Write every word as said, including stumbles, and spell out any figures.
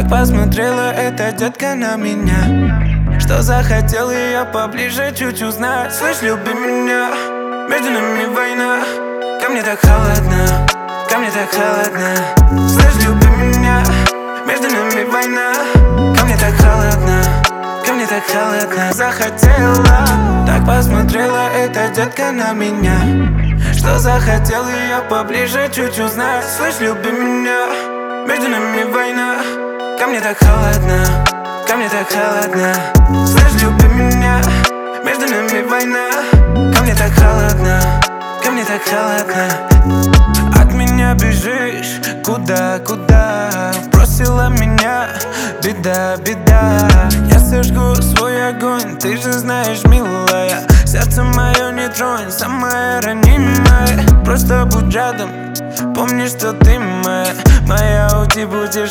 Так посмотрела эта детка на меня, что захотел ее поближе чуть узнать. Слышь, люби меня, между нами война. Ко мне так холодно, ко мне так холодно. Слышь, люби меня, между нами война. Ко мне так холодно, ко мне так холодно. Захотела, так посмотрела эта детка на меня, что захотел ее поближе чуть узнать. Слышь, люби меня, между нами война. Ко мне так холодно, ко мне так холодно. Слышь, люби меня, между нами война. Ко мне так холодно, ко мне так холодно. От меня бежишь, куда, куда? Бросила меня, беда, беда. Я сожгу свой огонь, ты же знаешь, милая. Сердце мое не тронь, самое ранимое. Просто будь рядом, помни, что ты моя. Моя, уйти будешь